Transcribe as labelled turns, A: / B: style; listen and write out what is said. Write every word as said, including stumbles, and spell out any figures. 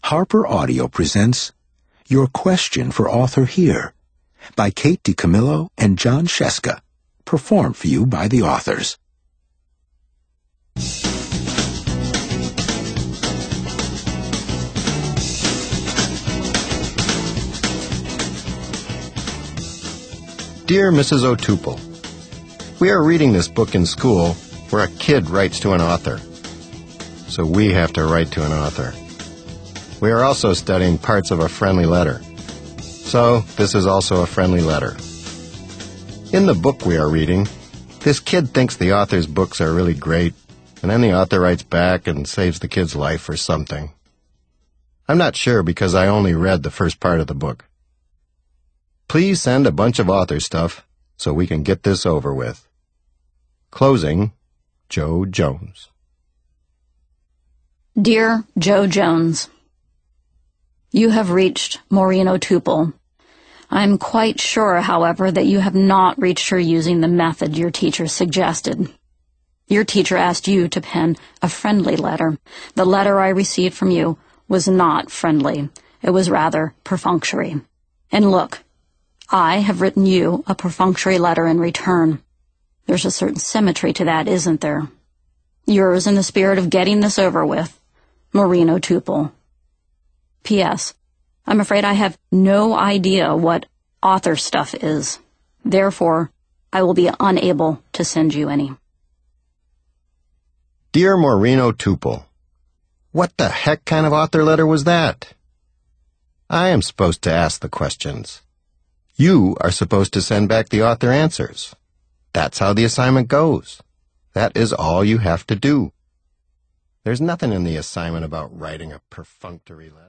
A: Harper Audio presents Your Question for Author Here by Kate DiCamillo and John Sheska, performed for you by the authors.
B: Dear Missus O'Toople, we are reading this book in school where a kid writes to an author. So we have to write to an author. We are also studying parts of a friendly letter. So this is also a friendly letter. In the book we are reading, this kid thinks the author's books are really great, and then the author writes back and saves the kid's life or something. I'm not sure because I only read the first part of the book. Please send a bunch of author stuff so we can get this over with. Closing, Joe Jones.
C: Dear Joe Jones, you have reached Maureen O'Toople. I'm quite sure, however, that you have not reached her using the method your teacher suggested. Your teacher asked you to pen a friendly letter. The letter I received from you was not friendly. It was rather perfunctory. And look, I have written you a perfunctory letter in return. There's a certain symmetry to that, isn't there? Yours in the spirit of getting this over with, Maureen O'Toople. P S. I'm afraid I have no idea what author stuff is. Therefore, I will be unable to send you any.
B: Dear Maureen O'Toople, what the heck kind of author letter was that? I am supposed to ask the questions. You are supposed to send back the author answers. That's how the assignment goes. That is all you have to do. There's nothing in the assignment about writing a perfunctory letter.